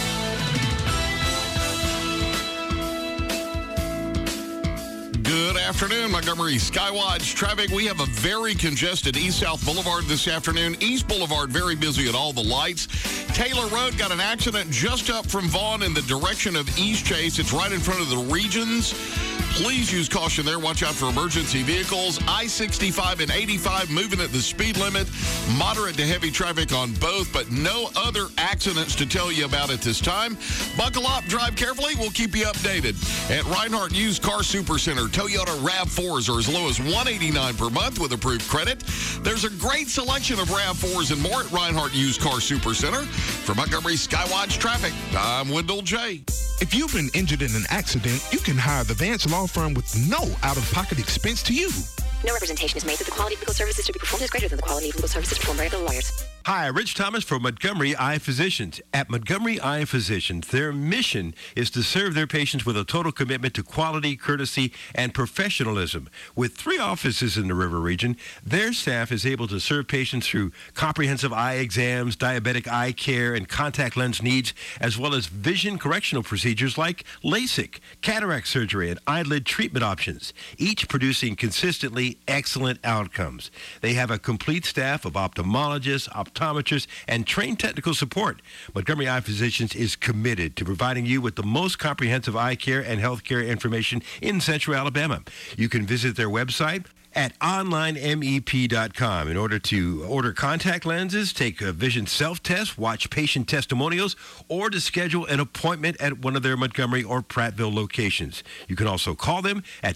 Good afternoon, Montgomery Skywatch traffic. We have a very congested East-South Boulevard this afternoon. East Boulevard very busy at all the lights. Taylor Road got an accident just up from Vaughn in the direction of East Chase. It's right in front of the Regions. Please use caution there. Watch out for emergency vehicles. I-65 and 85 moving at the speed limit. Moderate to heavy traffic on both, but no other accidents to tell you about at this time. Buckle up, drive carefully. We'll keep you updated. At Reinhardt Used Car Supercenter, Toyota RAV4s are as low as $189 per month with approved credit. There's a great selection of RAV4s and more at Reinhardt Used Car Supercenter. For Montgomery Skywatch Traffic, I'm Wendell J. If you've been injured in an accident, you can hire the Vance Law Firm with no out-of-pocket expense to you. No representation is made that the quality of legal services to be performed is greater than the quality of legal services performed by other lawyers. Hi, Rich Thomas from Montgomery Eye Physicians. At Montgomery Eye Physicians, their mission is to serve their patients with a total commitment to quality, courtesy, and professionalism. With 3 offices in the River Region, their staff is able to serve patients through comprehensive eye exams, diabetic eye care, and contact lens needs, as well as vision correctional procedures like LASIK, cataract surgery, and eyelid treatment options, each producing consistently excellent outcomes. They have a complete staff of ophthalmologists, optometrists, and trained technical support. Montgomery Eye Physicians is committed to providing you with the most comprehensive eye care and health care information in Central Alabama. You can visit their website at onlinemep.com in order to order contact lenses, take a vision self-test, watch patient testimonials, or to schedule an appointment at one of their Montgomery or Prattville locations. You can also call them at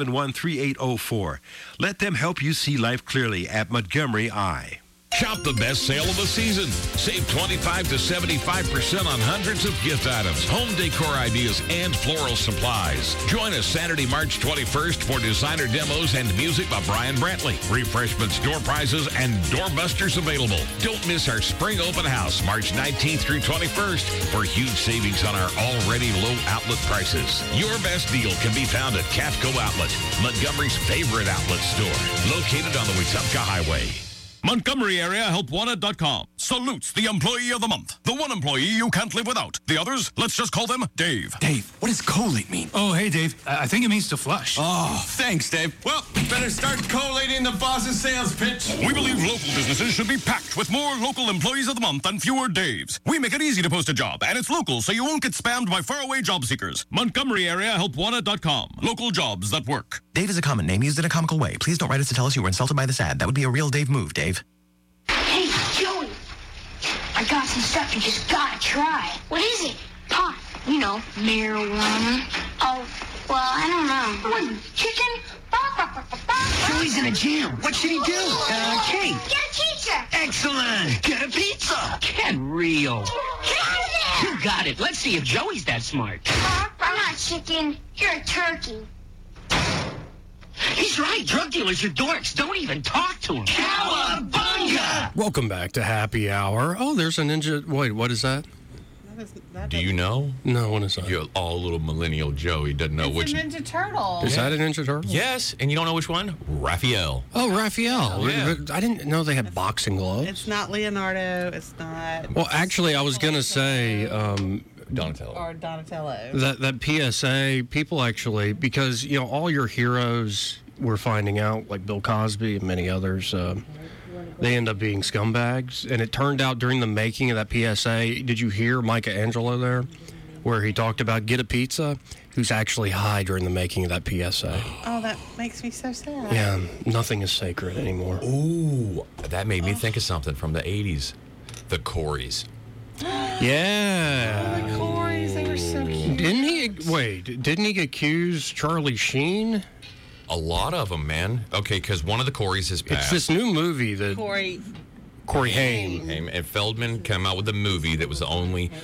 271-3804. Let them help you see life clearly at Montgomery Eye. Shop the best sale of the season. Save 25 to 75% on hundreds of gift items, home decor ideas, and floral supplies. Join us Saturday, March 21st for designer demos and music by Brian Brantley. Refreshments, door prizes, and doorbusters available. Don't miss our spring open house, March 19th through 21st, for huge savings on our already low outlet prices. Your best deal can be found at Cafco Outlet, Montgomery's favorite outlet store, located on the Wetumpka Highway. Montgomery Area HelpWanted.com salutes the employee of the month. The one employee you can't live without. The others, let's just call them Dave. Dave, what does collate mean? Oh, hey, Dave. I think it means to flush. Oh, thanks, Dave. Well, better start collating the boss's sales pitch. We believe local businesses should be packed with more local employees of the month and fewer Daves. We make it easy to post a job, and it's local, so you won't get spammed by faraway job seekers. Montgomery Area HelpWanted.com. Local jobs that work. Dave is a common name used in a comical way. Please don't write us to tell us you were insulted by this ad. That would be a real Dave move, Dave. Hey, Joey, I got some stuff you just gotta try. What is it? Pot. You know, marijuana. Oh, well, I don't know. What, chicken? Joey's in a jam. What should he do? Kate. Get a pizza. Excellent. Get a pizza. Get real. You got it. Let's see if Joey's that smart. I'm not chicken. You're a turkey. He's right. Drug dealers are dorks. Don't even talk to him. Cowabunga! Welcome back to Happy Hour. Oh, there's a ninja. Wait, what is that? Do you know? No, what is that? You're all little millennial Joe. He doesn't know which. It's a Ninja Turtle. Is that a Ninja Turtle? Yes, and you don't know which one? Raphael. Oh, Raphael. Yeah. I didn't know they had boxing gloves. It's not Leonardo. It's not. Well, actually, I was going to say... Donatello. Or Donatello. That PSA, people actually, because, you know, all your heroes we're finding out, like Bill Cosby and many others, they end up being scumbags. And it turned out during the making of that PSA, did you hear Micah Angelo there, where he talked about get a pizza, who's actually high during the making of that PSA? Oh, that makes me so sad. Yeah, nothing is sacred anymore. Ooh, that made me think of something from the 80s. The Coreys. Yeah. Oh, the Coreys, they were so cute. Didn't he accuse Charlie Sheen? A lot of them, man. Okay, because one of the Coreys has passed. It's this new movie that... Corey Haim. And Feldman came out with a movie that was the only